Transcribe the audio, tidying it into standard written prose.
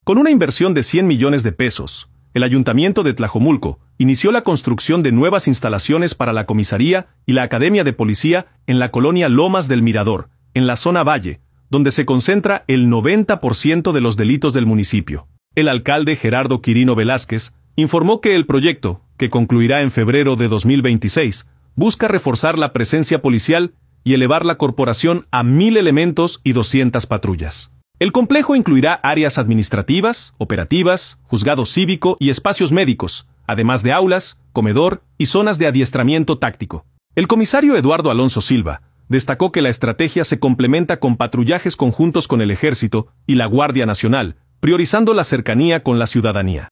Con una inversión de 100 millones de pesos, el Ayuntamiento de Tlajomulco inició la construcción de nuevas instalaciones para la comisaría y la Academia de Policía en la colonia Lomas del Mirador, en la zona Valle, donde se concentra el 90% de los delitos del municipio. El alcalde Gerardo Quirino Velázquez informó que el proyecto, que concluirá en febrero de 2026, busca reforzar la presencia policial y elevar la corporación a 1,000 elementos y 200 patrullas. El complejo incluirá áreas administrativas, operativas, juzgado cívico y espacios médicos, además de aulas, comedor y zonas de adiestramiento táctico. El comisario Eduardo Alonso Silva destacó que la estrategia se complementa con patrullajes conjuntos con el Ejército y la Guardia Nacional, priorizando la cercanía con la ciudadanía.